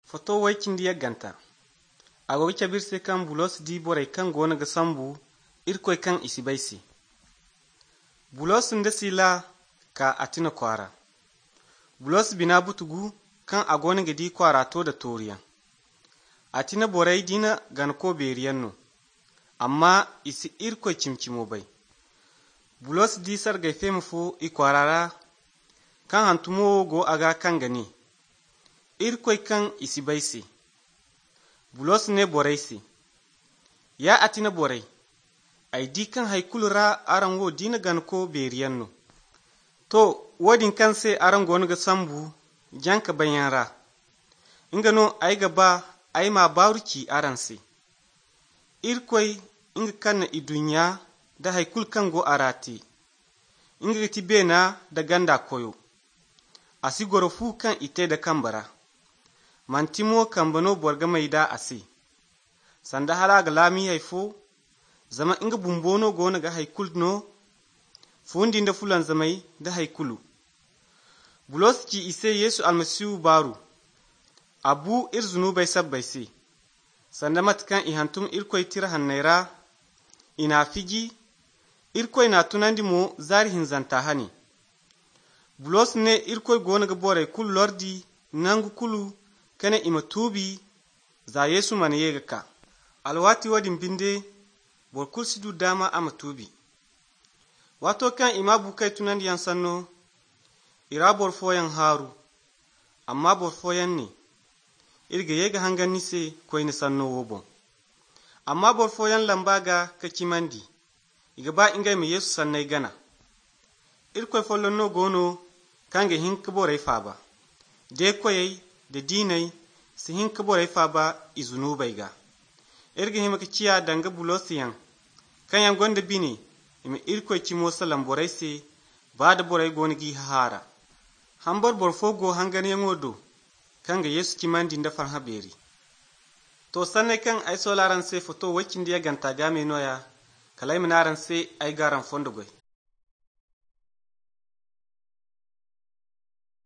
Foto waykindi yagganta. Ago cabirse kan bulos di boray kan gona ga sambu irkoy kan isibaysi. Bulos nda sila ka atina kwara. Bulos bina butugu kan agona ga di kwara to da toriyan. Atina boray dina gan ko beriyan no. Amma isi irkoy cimcimo bai. Bulos di sargay fema fo i kwarara kan hantumo go aga kan gani. Irkoy kan isi baisi. Bulos ne boraisi. Ya atina borai. Ai di kan haikulura aran wo dina gan ko beriyan no. To, wodin kan se aran gonu ga sambu janka bayanra. Inga no ai gaba ai ma baruki aran se. Irkoy inga kan na idunya da haikul kan go arati. Inga gati bena da ganda koyo. Asi gorofu kan ite da kambara. Mantimo kambano borga mai da ase. Sanda halaga lami haifo, zama inga bumbono gona ga haikul no, fundin da fulan zamai da haikulu. Bulos ki ise Yesu almasihu baru, abu irzunu bai sabbai se, sanda matkan ihantum irkoy tira hannaira, ina figi, irkoy na tunandi mo zari hinzanta hani. Bulos ne irkoy gona ga borai kul lordi, nangu kulu, kane ima tubi za Yesu mana yega ka. Alwati wadin binde bor kulsidu dama ama tubi. Wato kan ima bukai tunandi yan sanno, ira bor foyan haru, amma bor foyan ne, irga yega hangan nise koy ni sanno wobon. Amma bor foyan lambaga ka kimandi, iga ba ingay mi Yesu sannay gana. Irkoy follon no gono kange hinka boray faba. De koyay da dinai si hinka boray faba izunubai ga. Irga himaka ciya danga bulosiyan, kan yan gonda bine, imi irkoy cimo salam boray se, ba da boray gonigi hahara. Hambar borfogo hangan yan odo, kanga Yesu kimandi nda farha beri. To sanne kan ay solaran se foto wakindi ya ganta game noya, kalay minaran se ay garan fondogoy.